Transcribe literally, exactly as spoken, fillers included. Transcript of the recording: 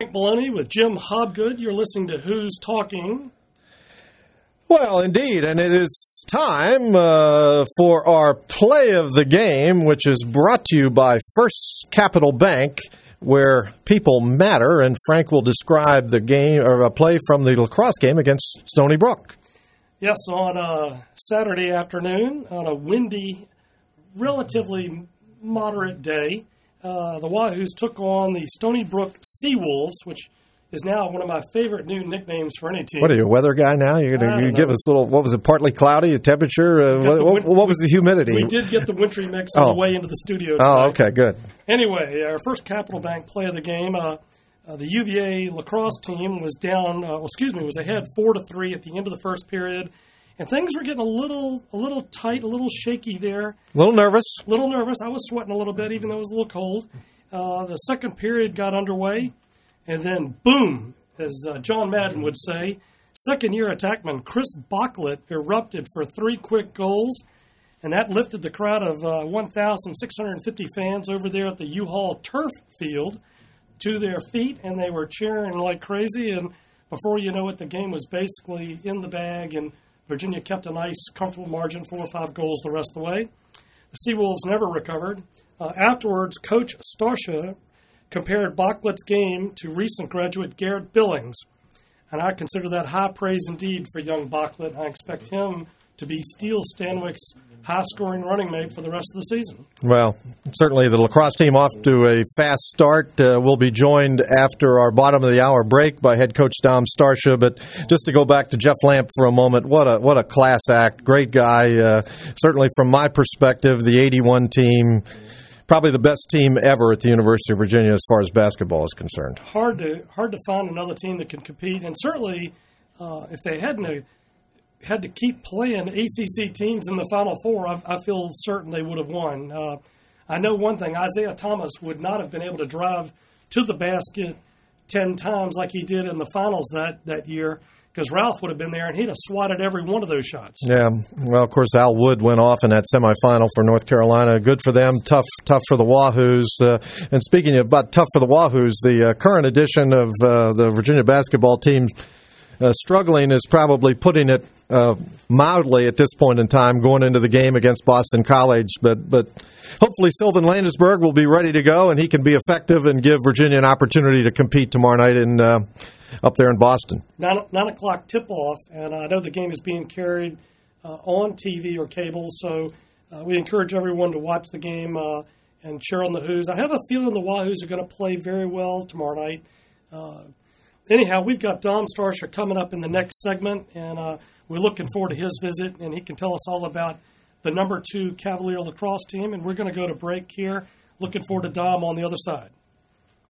Frank Maloney with Jim Hobgood. You're listening to Who's Talking. Well, indeed, and it is time uh, for our play of the game, which is brought to you by First Capital Bank, where people matter, and Frank will describe the game or a play from the lacrosse game against Stony Brook. Yes, on a Saturday afternoon, on a windy, relatively moderate day, uh, the Wahoos took on the Stony Brook Seawolves, which is now one of my favorite new nicknames for any team. What are you, a weather guy now? You're going to give us a little, what was it, partly cloudy, a temperature? Uh, what, win- what was the humidity? We did get the wintry mix on oh. the way into the studio tonight. Oh, okay, good. Anyway, our First Capital Bank play of the game, uh, uh, the U V A lacrosse team was down, uh, well, excuse me, was ahead four to three at the end of the first period. And things were getting a little a little tight, a little shaky there. A little nervous. A little nervous. I was sweating a little bit, even though it was a little cold. Uh, the second period got underway, and then boom, as uh, John Madden would say, second-year attackman Chris Bocklett erupted for three quick goals, and that lifted the crowd of uh, one thousand six hundred fifty fans over there at the U-Haul turf field to their feet, and they were cheering like crazy, and before you know it, the game was basically in the bag, and Virginia kept a nice, comfortable margin, four or five goals the rest of the way. The Seawolves never recovered. Uh, afterwards, Coach Starsha compared Bocklett's game to recent graduate Garrett Billings, and I consider that high praise indeed for young Bocklett. I expect him to be Steele Stanwick's high-scoring running mate for the rest of the season. Well, certainly the lacrosse team off to a fast start. Uh, we'll be joined after our bottom-of-the-hour break by head coach Dom Starsha. But just to go back to Jeff Lamp for a moment, what a what a class act. Great guy. Uh, certainly from my perspective, the eighty-one team, probably the best team ever at the University of Virginia as far as basketball is concerned. Hard to hard to find another team that can compete. And certainly uh, if they hadn't had to keep playing A C C teams in the Final Four, I, I feel certain they would have won. Uh, I know one thing, Isaiah Thomas would not have been able to drive to the basket ten times like he did in the finals that, that year, because Ralph would have been there and he'd have swatted every one of those shots. Yeah, well, of course, Al Wood went off in that semifinal for North Carolina. Good for them, tough tough for the Wahoos. Uh, and speaking about tough for the Wahoos, the uh, current edition of uh, the Virginia basketball team uh, struggling is probably putting it Uh, mildly at this point in time going into the game against Boston College. But but hopefully Sylvan Landesberg will be ready to go and he can be effective and give Virginia an opportunity to compete tomorrow night in uh, up there in Boston. Nine, nine o'clock tip-off, and I know the game is being carried uh, on T V or cable, so uh, we encourage everyone to watch the game uh, and cheer on the Hoos. I have a feeling the Wahoos are going to play very well tomorrow night. Uh, anyhow, we've got Dom Starsha coming up in the next segment, and uh, we're looking forward to his visit, and he can tell us all about the number two Cavalier lacrosse team. And we're going to go to break here. Looking forward to Dom on the other side.